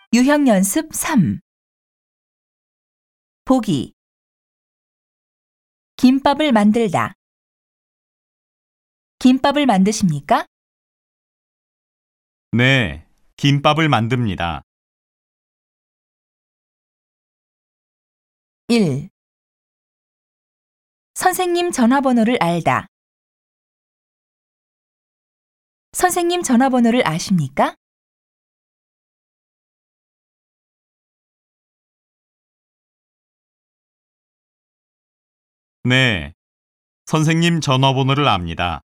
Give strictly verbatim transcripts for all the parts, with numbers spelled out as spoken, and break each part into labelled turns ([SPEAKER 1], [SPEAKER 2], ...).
[SPEAKER 1] 유형 연습 삼. 보기. 김밥을 만들다. 김밥을 만드십니까?
[SPEAKER 2] 네, 김밥을 만듭니다.
[SPEAKER 1] 일. 선생님 전화번호를 알다. 선생님 전화번호를 아십니까?
[SPEAKER 2] 네, 선생님 전화번호를 압니다.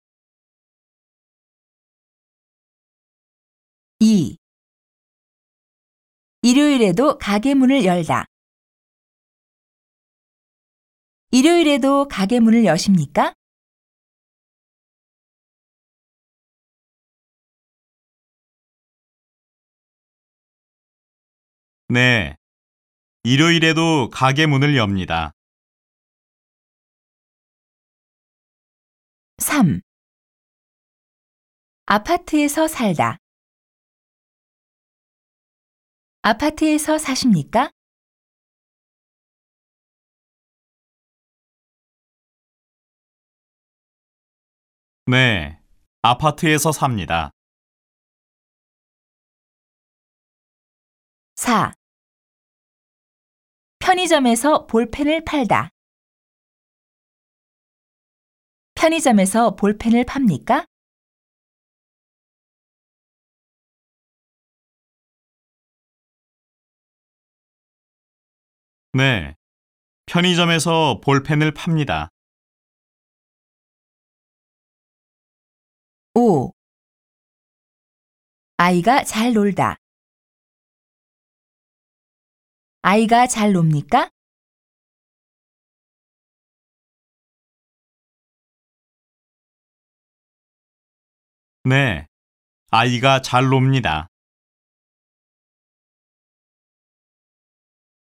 [SPEAKER 1] 이. 일요일에도 가게 문을 열다. 일요일에도 가게 문을 여십니까?
[SPEAKER 2] 네, 일요일에도 가게 문을 엽니다.
[SPEAKER 1] 삼. 아파트에서 살다. 아파트에서 사십니까?
[SPEAKER 2] 네, 아파트에서 삽니다.
[SPEAKER 1] 사. 편의점에서 볼펜을 팔다. 편의점에서 볼펜을 팝니까?
[SPEAKER 2] 네, 편의점에서 볼펜을 팝니다.
[SPEAKER 1] 오. 아이가 잘 놀다. 아이가 잘 놉니까?
[SPEAKER 2] 네, 아이가 잘 놉니다.